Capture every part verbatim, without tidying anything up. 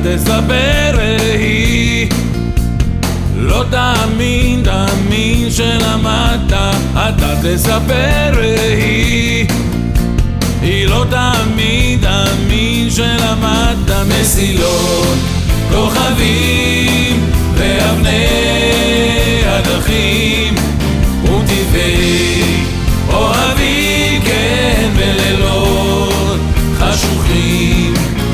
תספר היא, לא תאמין, תאמין שלמדת. אתה תספר היא, היא לא תאמין, תאמין שלמדת. מסילות, כוכבים ואבני הדרכים וטבעי אוהבים, כן, בלילות חשוכים.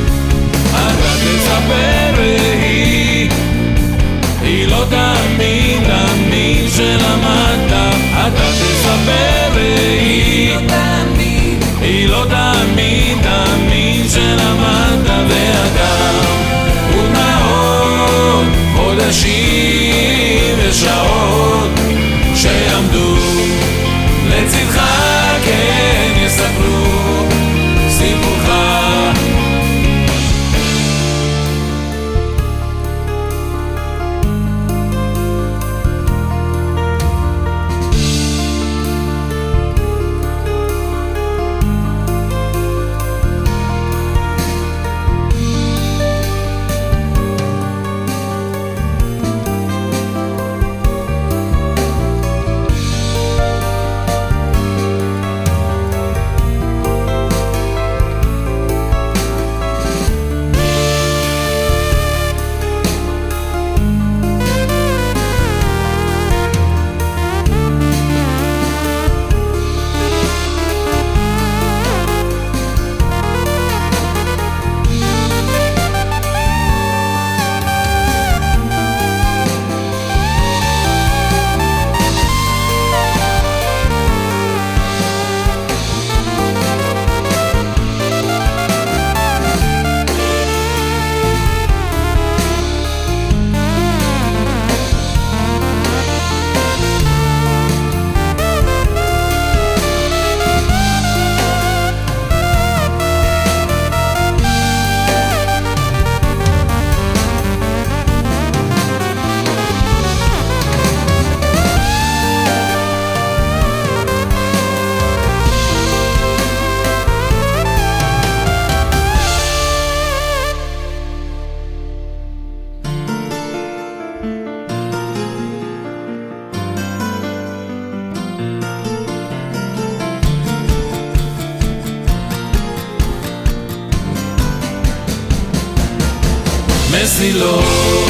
אתה תספר היא, היא לא תאמין, תאמין שלמדת. אתה תספר היא, היא לא תאמין, תאמין שלמדת. ואדם ודמעות, חודשים ושעות שיעמדו לצדך, כן, יספרו סיפורך. מסילות,